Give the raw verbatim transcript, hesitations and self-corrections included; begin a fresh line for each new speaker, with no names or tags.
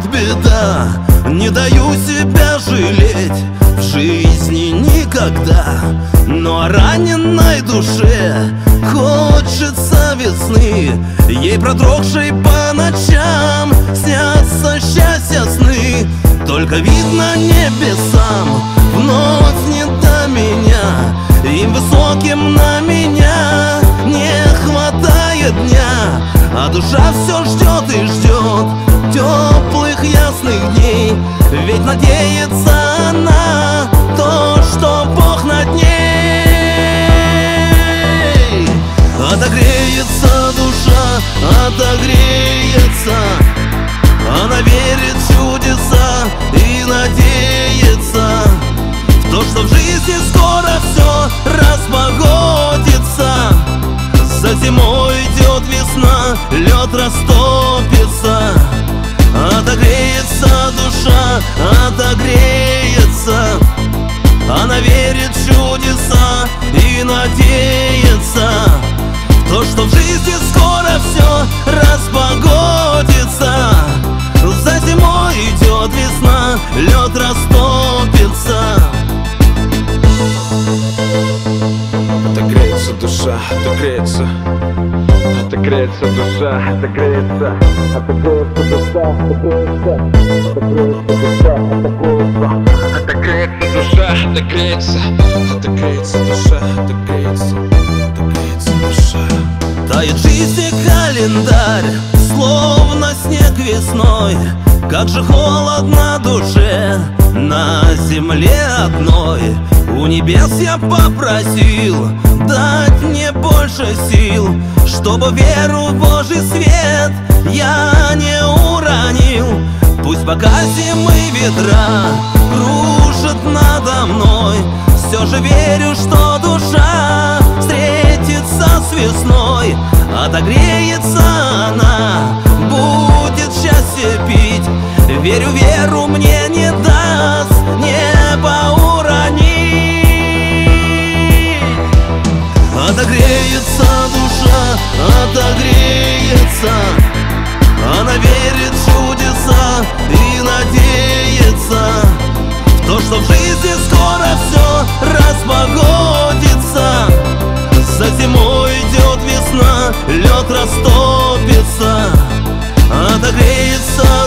вот беда, не даю себя жалеть в жизни никогда. Но о раненой душе хочется весны, ей продрогшей по ночам снятся счастья сны. Только видно небесам вновь не до меня, им высоким на меня не хватает дня. А душа все ждет и ждет теплых ясных дней, ведь надеется она то, что Бог над ней. Отогреется душа, отогреется, она верит в чудеса и надеется в то, что в жизни скоро все распогодится. За зимой идет весна, лед растопится. Отогреется душа, отогреется, она верит в чудеса и надеется в то, что в жизни скоро все распогодится. За зимой идет весна, лед растопится.
Отогреется душа, отогреется, отогреется душа, отогреется, отогреется душа, отогреется, отогреется душа, отогреется, отогреется душа, отогреется, отогреется душа, отогреется, отогреется душа.
Тает жизни календарь, словно снег весной. Как же холодно душе на земле одной. У небес я попросил дать мне больше сил, чтобы веру в Божий свет я не уронил. Пусть пока зимы ветра кружат надо мной, все же верю, что душа встретится с весной. Отогреется она, будет счастье пить, верю, веру мне не даст небо уронить. Отогреется душа, отогреется, она верит в чудеса и надеется в то, что в жизни скоро все распогодится. За зимой идет весна, лед растопится. Отогреется